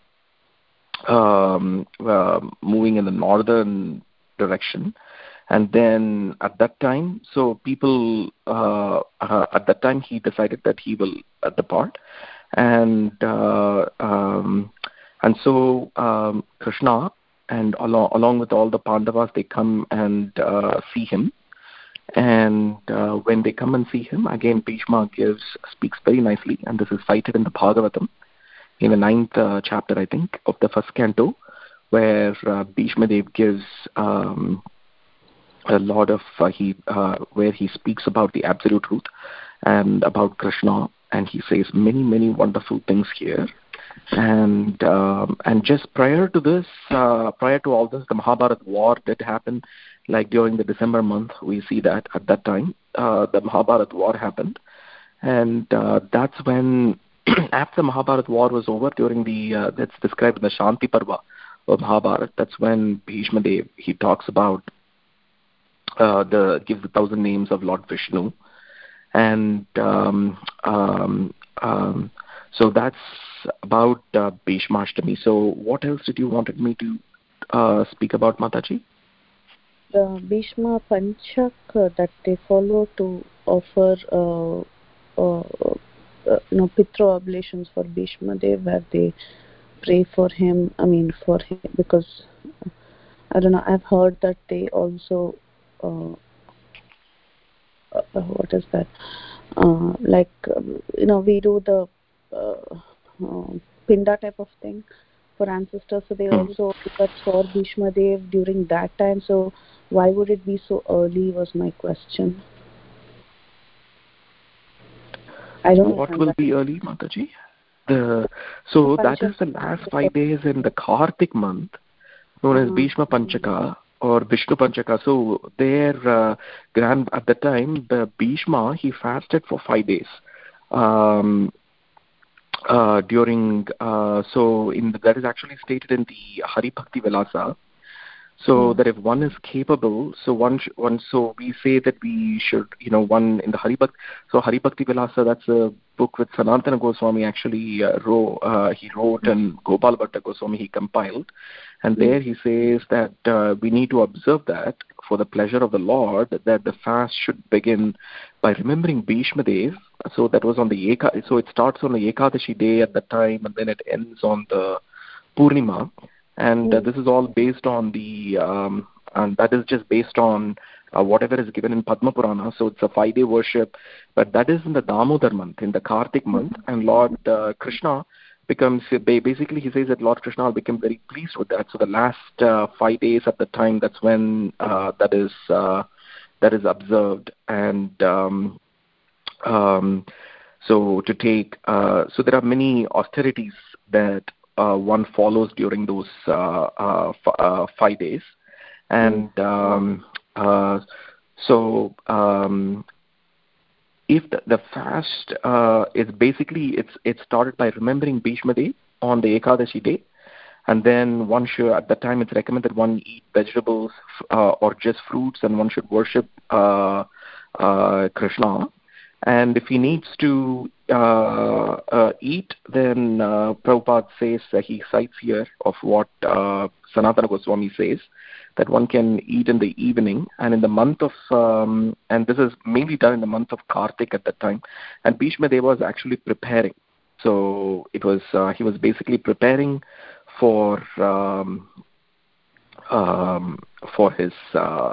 um, uh, moving in the northern direction, and then at that time, so people, uh, uh, at that time he decided that he will uh, depart. And uh, um, and so um, Krishna, and along, along with all the Pandavas, they come and uh, see him. And uh, when they come and see him, again, Bhishma gives, speaks very nicely, and this is cited in the Bhagavatam, in the ninth uh, chapter, I think, of the first canto, where uh, Bhishma Dev gives um, a lot of, uh, he, uh, where he speaks about the absolute truth and about Krishna, and he says many, many wonderful things here. And um, and just prior to this, uh, prior to all this, the Mahabharata war did happen, like during the December month. We see that at that time, uh, the Mahabharata war happened, and uh, that's when, after the Mahabharata war was over, during the uh, that's described in the Shanti Parva of Mahabharata. That's when Bhishma Dev, he talks about uh, the gives the thousand names of Lord Vishnu, and um, um, um, so that's about uh, Bhishmashtami. So what else did you wanted me to uh, speak about, Mataji? The Bhishma Panchak uh, that they follow to offer uh, uh, uh, you know, Pitru oblations for Bhishma Dev, where they pray for him, I mean for him, because I don't know, I've heard that they also uh, uh, what is that, uh, like um, you know, we do the uh, uh, Pinda type of thing for ancestors, so they hmm. also do that for Bhishma Dev during that time. So why would it be so early was my question. I don't What know will that. be early, Mataji? The so that is the last five days in the Kartik month, known as Bhishma Panchaka or Vishnu Panchaka. So their uh, grand at the time, the Bhishma, he fasted for five days. Um, uh, during uh, so in the, that is actually stated in the Hari Bhakti Vilasa. So yeah. That if one is capable, so one, sh- one, so we say that we should, you know, one in the Hari Bhakti. So Hari Bhakti Vilasa, that's a book which Sanatana Goswami actually uh, wrote. Uh, he wrote, and Gopal Bhatta Goswami he compiled, and mm-hmm. there he says that uh, we need to observe that for the pleasure of the Lord, that the fast should begin by remembering Bhishma Dev. So that was on the Eka. So it starts on the Ekadashi day at that time, and then it ends on the Purnima. And uh, this is all based on the, um, and that is just based on uh, whatever is given in Padma Purana. So it's a five-day worship, but that is in the Damodar month, in the Kartik month, and Lord uh, Krishna becomes, basically he says that Lord Krishna will become very pleased with that. So the last uh, five days at the time, that's when uh, that is uh, that is observed. And um, um, So to take, uh, so there are many austerities that uh, one follows during those uh, uh, f- uh, five days, and um, uh, so um, if the, the fast uh, is basically it's it's started by remembering Bhishma Dev on the Ekadashi day, and then one should, at that time it's recommended one eat vegetables uh, or just fruits, and one should worship uh, uh, Krishna. And if he needs to uh, uh, eat, then uh, Prabhupada says, uh, he cites here of what uh, Sanatana Goswami says, that one can eat in the evening, and in the month of, um, and this is mainly done in the month of Kartik at that time, and Bhishma Deva was actually preparing. So it was, uh, he was basically preparing for um, um, for his uh,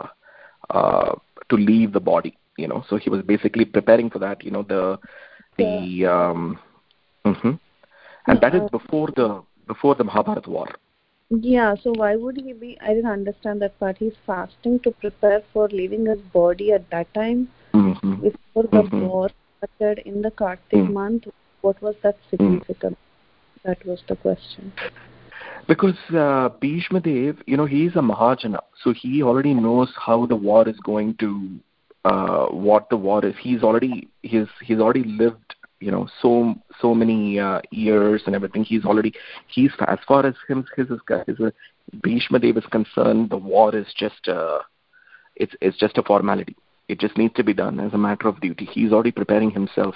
uh, to leave the body, you know. So he was basically preparing for that, you know, the the um, mm-hmm. and that is before the before the Mahabharata war. Yeah, so why would he be? I didn't understand that part. He's fasting to prepare for leaving his body at that time, mm-hmm. before the mm-hmm. war started in the Kartik mm. month. What was that significant? Mm. That was the question. Because uh, Bhishma Dev, you know, he is a Mahajana, so he already knows how the war is going to, uh, what the war is. He's already he's he's already lived, you know, so so many uh, years and everything. He's already he's as far as him his his, his uh, Bhishma Dev is concerned, the war is just uh, it's it's just a formality. It just needs to be done as a matter of duty. He's already preparing himself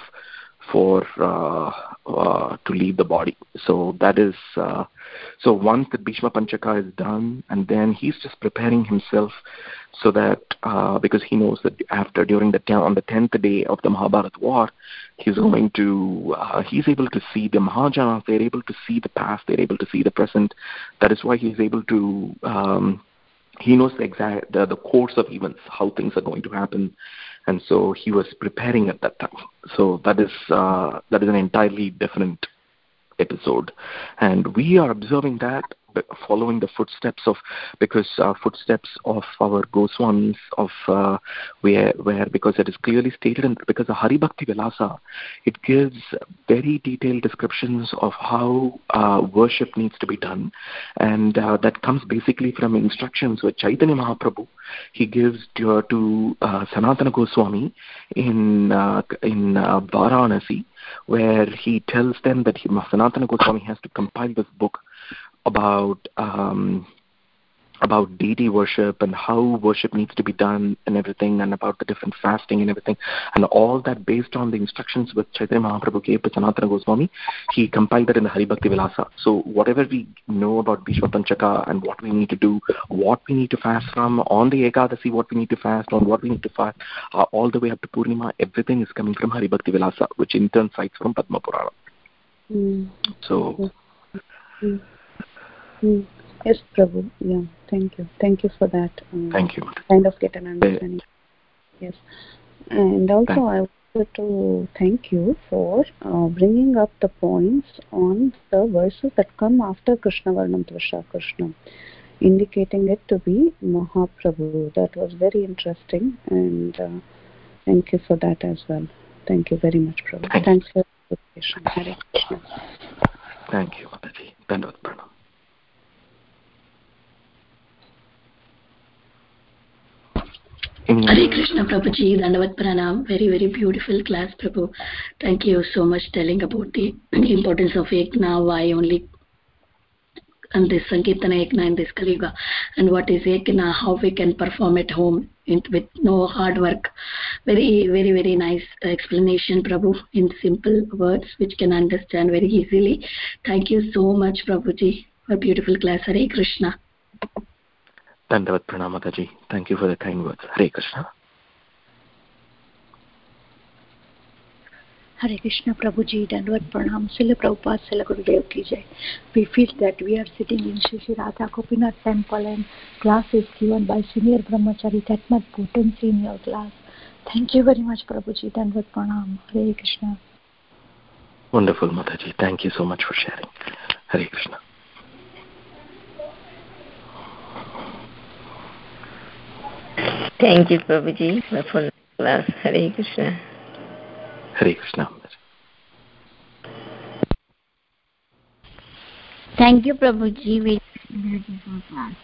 for uh, uh, to leave the body. So that is uh, so once the Bhishma Panchaka is done, and then he's just preparing himself so that uh, because he knows that after during the ten, on the tenth day of the Mahabharata war, he's going to uh, he's able to see the Mahajanas. They're able to see the past. They're able to see the present. That is why he's able to. Um, he knows the exact the, the course of events, how things are going to happen, and so he was preparing at that time. So that is uh, that is an entirely different episode, and we are observing that, following the footsteps of, because uh, footsteps of our Goswamis of uh, where where because it is clearly stated, and because the Hari Bhakti Vilasa, it gives very detailed descriptions of how uh, worship needs to be done, and uh, that comes basically from instructions with Chaitanya Mahaprabhu. He gives to, to uh, Sanatana Goswami in uh, in uh, Varanasi, where he tells them that he, Sanatana Goswami has to compile this book about um, about deity worship and how worship needs to be done and everything, and about the different fasting and everything, and all that based on the instructions which Chaitanya Mahaprabhu gave to Sanatana Goswami. He compiled that in the Hari Bhakti Vilasa. So whatever we know about Bhishma Panchaka and what we need to do, what we need to fast from, on the Ekadasi what we need to fast, on what we need to fast, uh, all the way up to Purnima, everything is coming from Hari Bhakti Vilasa, which in turn cites from Padma Purana. Mm. So... Mm. Mm. Yes, Prabhu. Yeah, thank you. Thank you for that. Um, thank you. Kind of get an understanding. Yes. And also thank I wanted to thank you for uh, bringing up the points on the verses that come after Krishna Varnam Tvasha Krishna, indicating it to be Mahaprabhu. That was very interesting, and uh, thank you for that as well. Thank you very much, Prabhu. Thank Thanks you. For your patience. Hare Krishna. Thank you, Mataji. Dandavad Pranam. Hare Krishna, Prabhuji, Dandavat Pranam. Very, very beautiful class, Prabhu. Thank you so much telling about the importance of Ekna, why only and this Sankirtana Ekna in this Kali Yuga, and what is Ekna, how we can perform at home in, with no hard work. Very, very, very nice explanation, Prabhu, in simple words which can understand very easily. Thank you so much, Prabhuji, for beautiful class. Hare Krishna. Dandavad Pranam, Mataji. Thank you for the kind words. Hare Krishna. Hare Krishna, Prabhuji. Dandavad Pranam. Srila Prabhupada, Srila Gurudev ki jai. We feel that we are sitting in Shri Shri Radha Gopinath temple and class is given by senior brahmachari. That much potency in your class. Thank you very much, Prabhuji. Dandavad Pranam. Hare Krishna. Wonderful, Mataji. Thank you so much for sharing. Hare Krishna. Thank you, Prabhuji, for the class. Hare Krishna. Hare Krishna. Thank you, Prabhuji. Very beautiful class.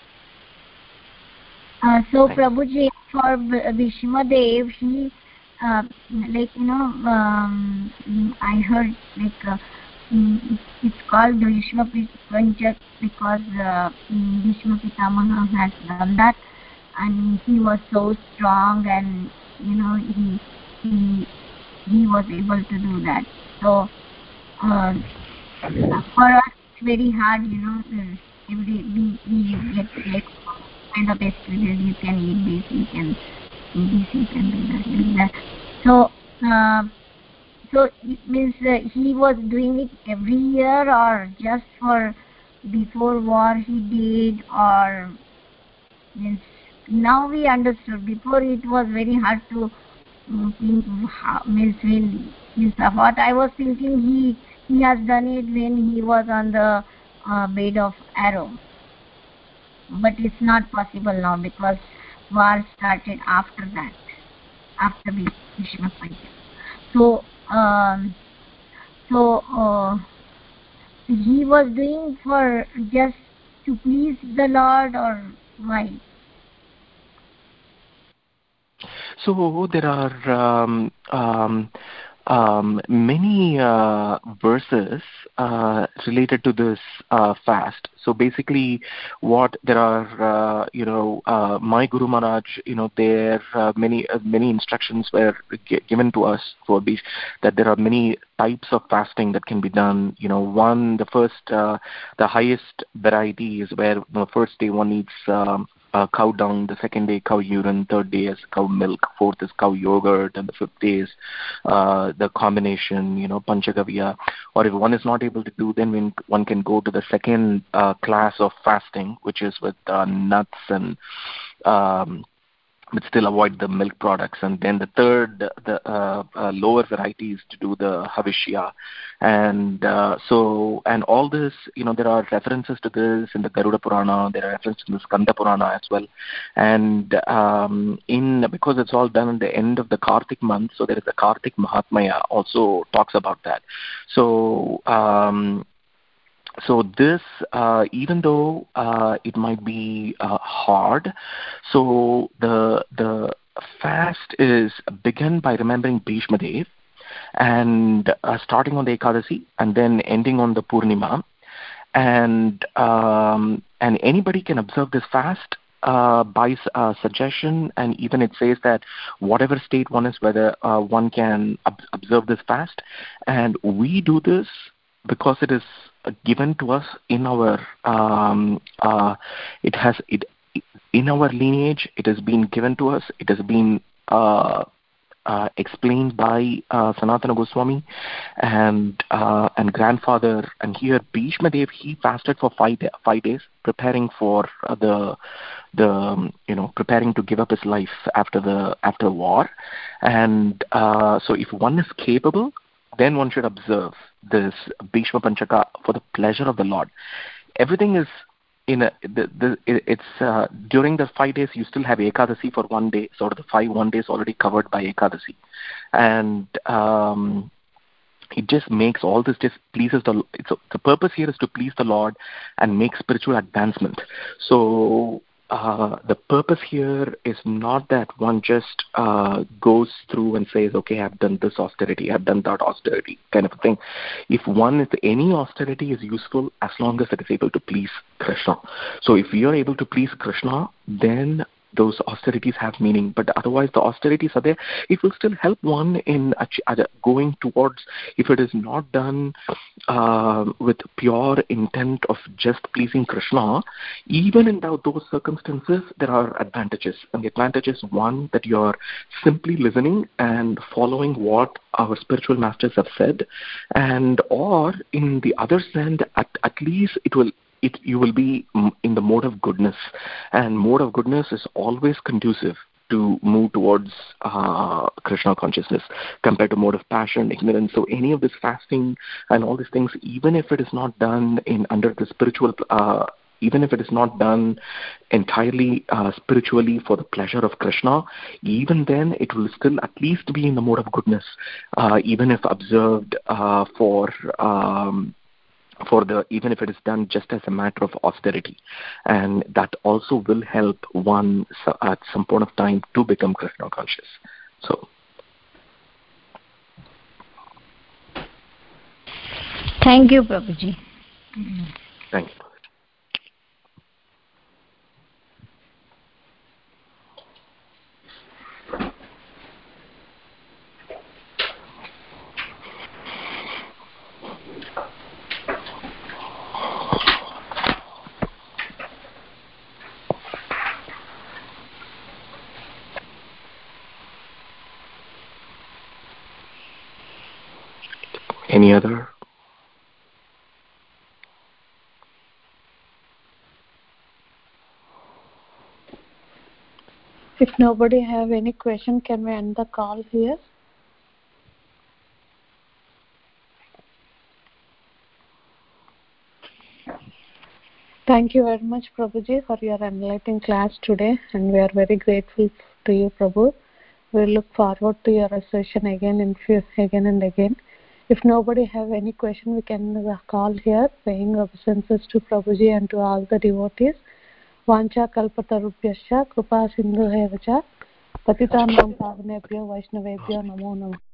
Uh, so, Thank Prabhuji, for Bhishmadev, he, uh, like, you know, um, I heard, like, uh, it's called Bhishma Panchak because uh, Bhishma Pitamaha has done that, and he was so strong, and, you know, he, he, he was able to do that. So, uh, for us, it's very hard, you know, every, we, we get like kind of experience, you can eat this, you can do this, you can do that, do that. So, uh, so it means uh, he was doing it every year, or just for before war he did, or means now we understood. Before it was very hard to um, think how, means when means what I was thinking, he he has done it when he was on the uh, bed of arrow. But it's not possible now because war started after that, after Bhishma Panchak. So, um, so uh, he was doing for just to please the Lord, or why? So there are um, um, um, many uh, verses uh, related to this uh, fast. So basically, what there are, uh, you know, uh, my Guru Maharaj, you know, there uh, many uh, many instructions were g- given to us for Bish, that there are many types of fasting that can be done. You know, one, the first, uh, the highest variety is where the first day one eats. Um, Uh, cow dung, the second day cow urine, third day is cow milk, fourth is cow yogurt, and the fifth day is uh, the combination, you know, panchagavya. Or if one is not able to do, then when one can go to the second uh, class of fasting, which is with uh, nuts and um, but still avoid the milk products. And then the third, the uh, uh, lower variety is to do the Havishya. And uh, so, and all this, you know, there are references to this in the Garuda Purana, there are references in the Skanda Purana as well. And um, in, because it's all done at the end of the Kartik month, so there is a Kartik Mahatmya also talks about that. So, um, So this, uh, even though uh, it might be uh, hard, so the the fast is begun by remembering Bhishma Dev, and uh, starting on the Ekadasi and then ending on the Purnima, and um, and anybody can observe this fast uh, by uh, suggestion, and even it says that whatever state one is, whether uh, one can ob- observe this fast, and we do this because it is given to us in our um, uh, it has it in our lineage. It has been given to us. It has been uh, uh, explained by uh, Sanatana Goswami and uh, and grandfather. And here Bhishma Dev, he fasted for five day, five days, preparing for uh, the the um, you know preparing to give up his life after the after war. And uh, so if one is capable, then one should observe this Bhishma Panchaka for the pleasure of the Lord. Everything is in a, the, the, it's uh, during the five days you still have Ekadasi for one day, so the five one days already covered by Ekadasi, and um, it just makes all this just pleases the. It's a, the purpose here is to please the Lord and make spiritual advancement. So. Uh, the purpose here is not that one just uh, goes through and says, okay, I've done this austerity, I've done that austerity, kind of a thing. If one is, any austerity is useful as long as it is able to please Krishna. So if you are able to please Krishna, then those austerities have meaning. But otherwise, the austerities are there. It will still help one in going towards, if it is not done uh, with pure intent of just pleasing Krishna, even in those circumstances, there are advantages. And the advantage is, one, that you are simply listening and following what our spiritual masters have said. And or in the other end, at, at least it will It, you will be in the mode of goodness, and mode of goodness is always conducive to move towards uh, Krishna consciousness compared to mode of passion, ignorance. So any of this fasting and all these things, even if it is not done in under the spiritual, uh, even if it is not done entirely uh, spiritually for the pleasure of Krishna, even then it will still at least be in the mode of goodness, uh, even if observed uh, for um, for the, even if it is done just as a matter of austerity, and that also will help one at some point of time to become Krishna conscious. So thank you, Prabhuji. Thank you. Any other? If nobody have any question, can we end the call here? Thank you very much, Prabhuji, for your enlightening class today, and we are very grateful to you, Prabhu. We look forward to your session again and again and again. If nobody have any question, we can call here, paying obeisances to Prabhuji and to all the devotees. Vancha kalpatarubhyascha kripa sindhu evacha patitanam pavanebhyo vaishnavebhyo namo namaha.